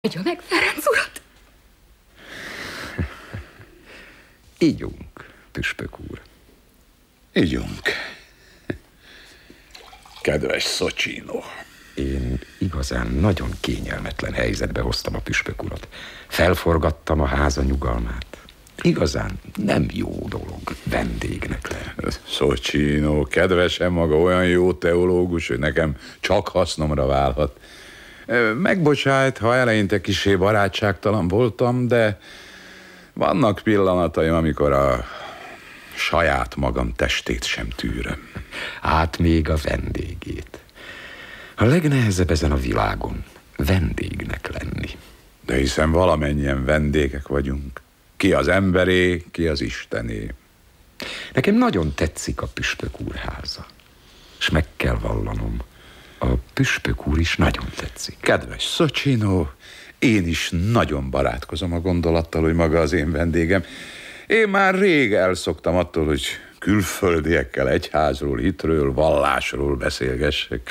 Adja meg Ferenc urat! Ígyunk, püspök úr. Ígyunk. Kedves Szocsinó. Én igazán nagyon kényelmetlen helyzetbe hoztam a püspök urat. Felforgattam a háza nyugalmát. Igazán nem jó dolog vendégnek lenni. Szocsinó, kedvesem maga olyan jó teológus, hogy nekem csak hasznomra válhat. Megbocsájt, ha eleinte kissé barátságtalan voltam, de vannak pillanataim, amikor a saját magam testét sem tűröm. Hát még a vendégét. A legnehezebb ezen a világon vendégnek lenni. De hiszen valamennyien vendégek vagyunk. Ki az emberé, ki az Istené. Nekem nagyon tetszik a püspök úr háza. És meg kell vallanom, a püspök úr is nagyon tetszik. Kedves Szocsinó, én is nagyon barátkozom a gondolattal, hogy maga az én vendégem. Én már rég elszoktam attól, hogy külföldiekkel egyházról, hitről, vallásról beszélgessek.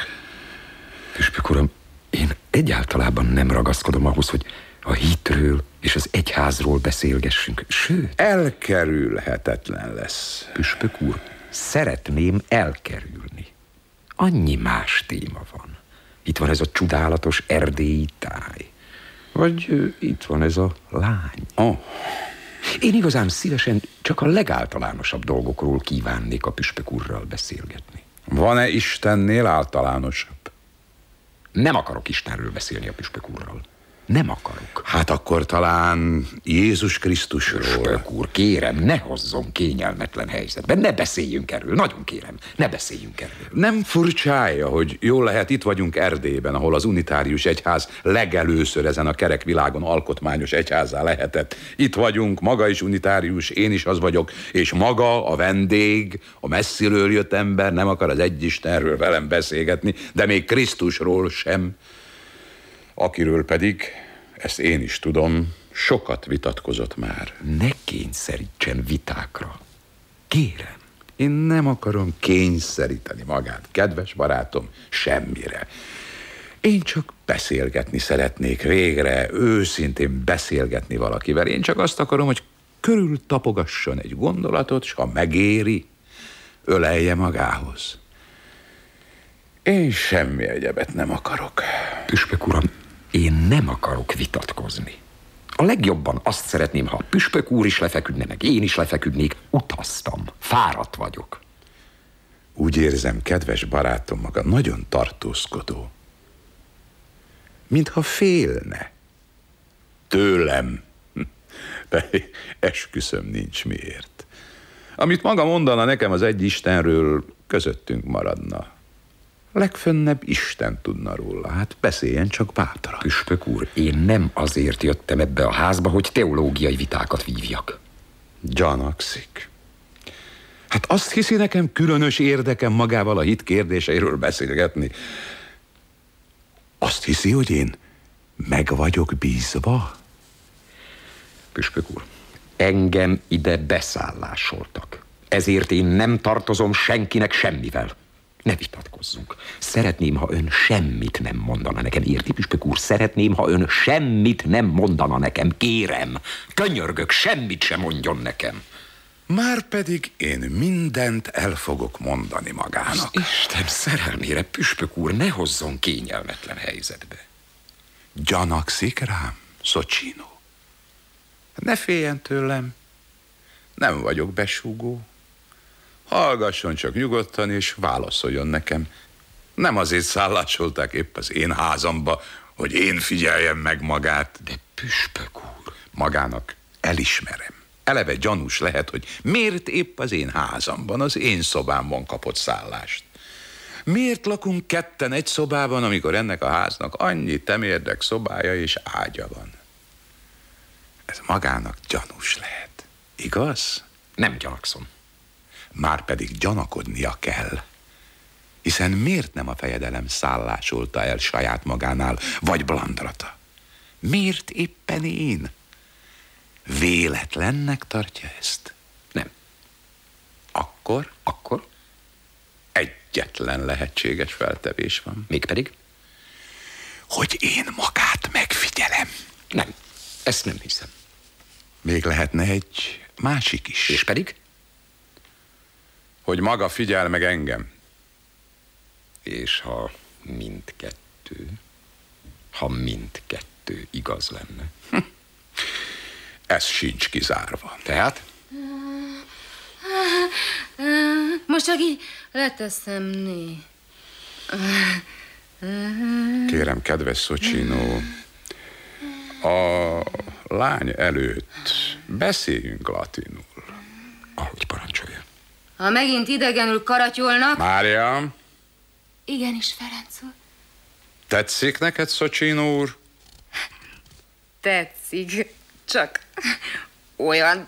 Püspök uram, én egyáltalában nem ragaszkodom ahhoz, hogy a hitről és az egyházról beszélgessünk. Sőt, elkerülhetetlen lesz. Püspök úr, szeretném elkerülni. Annyi más téma van. Itt van ez a csodálatos erdélyi táj. Vagy itt van ez a lány. Oh. Én igazán szívesen csak a legáltalánosabb dolgokról kívánnék a püspök úrral beszélgetni. Van-e Istennél általánosabb? Nem akarok Istenről beszélni a püspök úrral. Nem akarok. Hát akkor talán Jézus Krisztusról. Püspök úr, kérem, ne hozzon kényelmetlen helyzetben. Ne beszéljünk erről, nagyon kérem, ne beszéljünk erről. Nem furcsája, hogy jól lehet, itt vagyunk Erdélyben, ahol az unitárius egyház legelőször ezen a kerek világon alkotmányos egyházzá lehetett. Itt vagyunk, maga is unitárius, én is az vagyok, és maga a vendég, a messziről jött ember nem akar az egyistenről velem beszélgetni, de még Krisztusról sem. Akiről pedig, ezt én is tudom, sokat vitatkozott már. Ne kényszerítsen vitákra. Kérem. Én nem akarom kényszeríteni magát, kedves barátom, semmire. Én csak beszélgetni szeretnék végre, őszintén beszélgetni valakivel. Én csak azt akarom, hogy körül tapogasson egy gondolatot, s ha megéri, ölelje magához. Én semmi egyebet nem akarok. Püspök uram, én nem akarok vitatkozni. A legjobban azt szeretném, ha a püspök úr is lefeküdne, meg én is lefeküdnék. Utaztam, fáradt vagyok. Úgy érzem, kedves barátom, maga nagyon tartózkodó. Mintha félne. Tőlem. De esküszöm, nincs miért. Amit maga mondana nekem az egy Istenről, közöttünk maradna. Legfönnebb Isten tudna róla, hát beszéljen csak bátran. Püspök úr, én nem azért jöttem ebbe a házba, hogy teológiai vitákat vívjak. Gyanakszik. Hát azt hiszi nekem különös érdekem magával a hit kérdéseiről beszélgetni. Azt hiszi, hogy én meg vagyok bízva? Püspök úr, engem ide beszállásoltak. Ezért én nem tartozom senkinek semmivel. Ne vitatkozzunk. Szeretném, ha ön semmit nem mondana nekem. Érti, püspök úr? Szeretném, ha ön semmit nem mondana nekem. Kérem, könyörgök, semmit sem mondjon nekem. Márpedig én mindent el fogok mondani magának. Az Isten szerelmére, püspök úr, ne hozzon kényelmetlen helyzetbe. Gyanakszik rám, Szocsinó? Ne féljen tőlem. Nem vagyok besúgó. Hallgasson csak nyugodtan, és válaszoljon nekem. Nem azért szállásolták épp az én házamba, hogy én figyeljem meg magát. De püspök úr... Magának elismerem. Eleve gyanús lehet, hogy miért épp az én házamban, az én szobámban kapott szállást. Miért lakunk ketten egy szobában, amikor ennek a háznak annyi temérdek szobája és ágya van? Ez magának gyanús lehet. Igaz? Nem gyanakszom. Márpedig gyanakodnia kell. Hiszen miért nem a fejedelem szállásolta el saját magánál, vagy Blandrata? Miért éppen én? Véletlennek tartja ezt? Nem. Akkor Akkor? egyetlen lehetséges feltevés van. Mégpedig? Hogy én magát megfigyelem. Fegyelem. Nem, ezt nem hiszem. Még lehetne egy másik is. És pedig? Hogy maga figyel meg engem. És ha mindkettő igaz lenne. Ez sincs kizárva. Tehát? Most csak így leteszem né. Kérem, kedves Szocsinó, a lány előtt beszéljünk latinul. Ahogy parancsolja. Ha megint idegenül karatyolnak... Mária, Igenis, Ferenc úr. tetszik neked, Szocsinó úr? Tetszik. Csak olyan,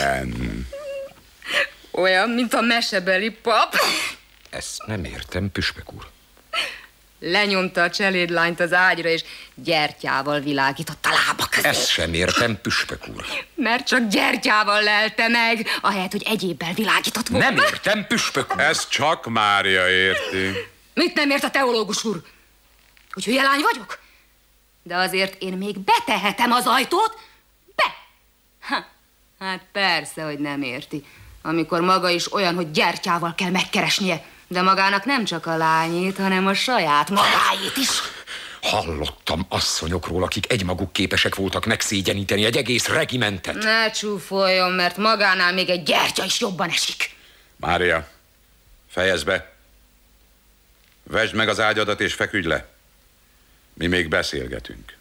Milyen? mint a mesebeli pap. Ezt nem értem, püspök úr. Lenyomta a cselédlányt az ágyra, és gyertyával világított a lába közé. Ezt sem értem, püspök úr. Mert csak gyertyával lelte meg, ahelyett, hogy egyébbel világított volna. Nem értem, püspök úr. Ez csak Mária érti. Mit nem ért a teológus úr? Hogy hülye lány vagyok? De azért én még betehetem az ajtót? Hát persze, hogy nem érti. Amikor maga is olyan, hogy gyertyával kell megkeresnie. De magának nem csak a lányét, hanem a saját magáét is. Hallottam asszonyokról, akik egymaguk képesek voltak megszégyeníteni egy egész regimentet. Ne csúfoljon, mert magánál még egy gyertya is jobban esik. Mária, fejezd be. Vesd meg az ágyadat és feküdj le. Mi még beszélgetünk.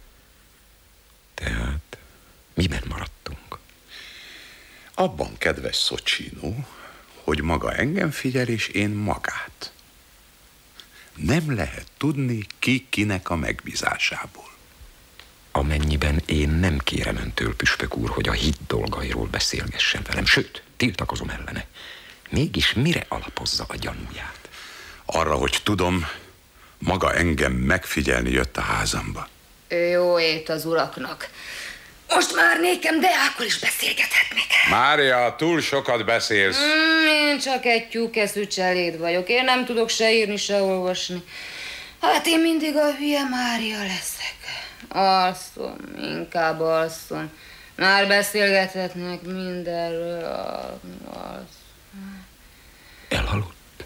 Tehát miben maradtunk? Abban, kedves Szocsinó, hogy maga engem figyel, és én magát. Nem lehet tudni, ki kinek a megbízásából. Amennyiben én nem kérem öntől, püspök úr, hogy a hit dolgairól beszélgessen velem, sőt, tiltakozom ellene. Mégis mire alapozza a gyanúját? Arra, hogy tudom, maga engem megfigyelni jött a házamba. Jó ét az uraknak. Most már nékem Deákkal is beszélgethetnek. Mária, túl sokat beszélsz. Én csak egy tyúkeszű cseléd vagyok. Én nem tudok se írni, se olvasni. Hát én mindig a hülye Mária leszek. Alszom, inkább alszom. Már beszélgethetnek mindenről. Alszom. Elhaludt?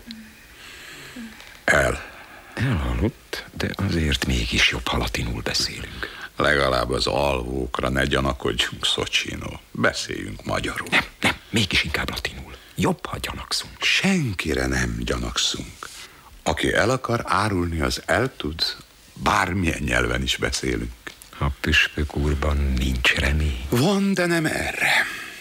Elhaludt, de azért mégis jobb, ha latinul beszélünk. Legalább az alvókra ne gyanakodjunk, Szocsinó. Beszéljünk magyarul. Nem, mégis inkább latinul. Jobb, ha gyanakszunk. Senkire nem gyanakszunk. Aki el akar árulni, az eltud. Bármilyen nyelven is beszélünk. A püspök úrban nincs remény. Van, de nem erre.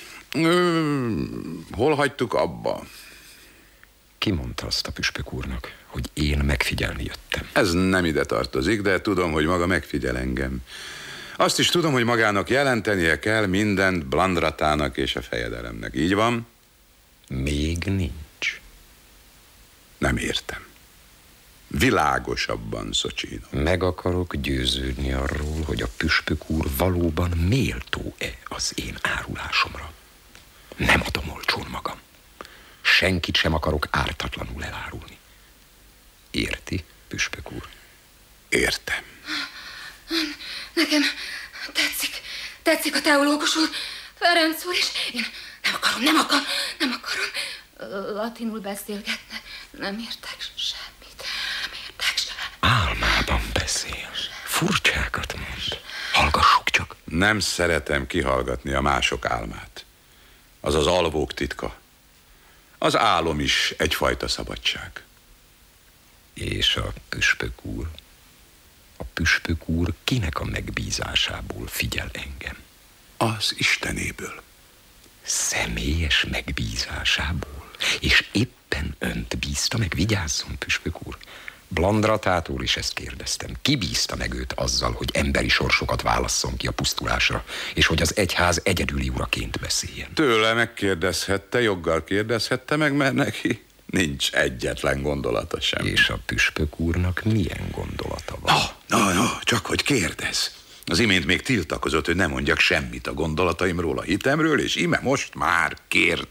Hol hagytuk abba? Ki mondta azt a püspök úrnak, hogy én megfigyelni jöttem? Ez nem ide tartozik, de tudom, hogy maga megfigyel engem. Azt is tudom, hogy magának jelentenie kell mindent Blandratának és a fejedelemnek. Így van? Még nincs. Nem értem. Világosabban, Szocsinó. Meg akarok győződni arról, hogy a püspök úr valóban méltó-e az én árulásomra. Nem adom olcsón magam. Senkit sem akarok ártatlanul elárulni. Érti, püspök úr? Értem. Nekem tetszik a teológus úr, Ferenc úr, és én nem akarom. Latinul beszélgetnek, nem értek semmit, Álmában beszél. Furcsákat mond. Hallgassuk csak. Nem szeretem kihallgatni a mások álmát. Az az alvók titka. Az álom is egyfajta szabadság. És a püspök úr? A püspök úr kinek a megbízásából figyel engem? Az Istenéből. Személyes megbízásából? És éppen önt bízta meg, vigyázzon, püspök úr. Blandratától is ezt kérdeztem. Ki bízta meg őt azzal, hogy emberi sorsokat válasszon ki a pusztulásra, és hogy az egyház egyedüli uraként beszéljen? Tőle megkérdezhette, joggal kérdezhette meg, mert neki nincs egyetlen gondolata sem. És a püspök úrnak milyen gondolata van? Csak hogy kérdez. Az imént még tiltakozott, hogy ne mondjak semmit a gondolataimról, a hitemről, és íme most már kérdez.